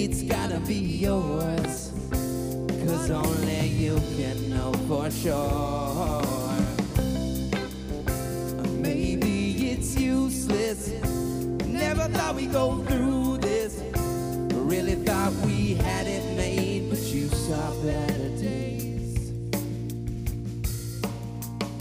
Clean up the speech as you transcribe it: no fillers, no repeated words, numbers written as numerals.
it's gotta be yours, 'cause only you can know for sure.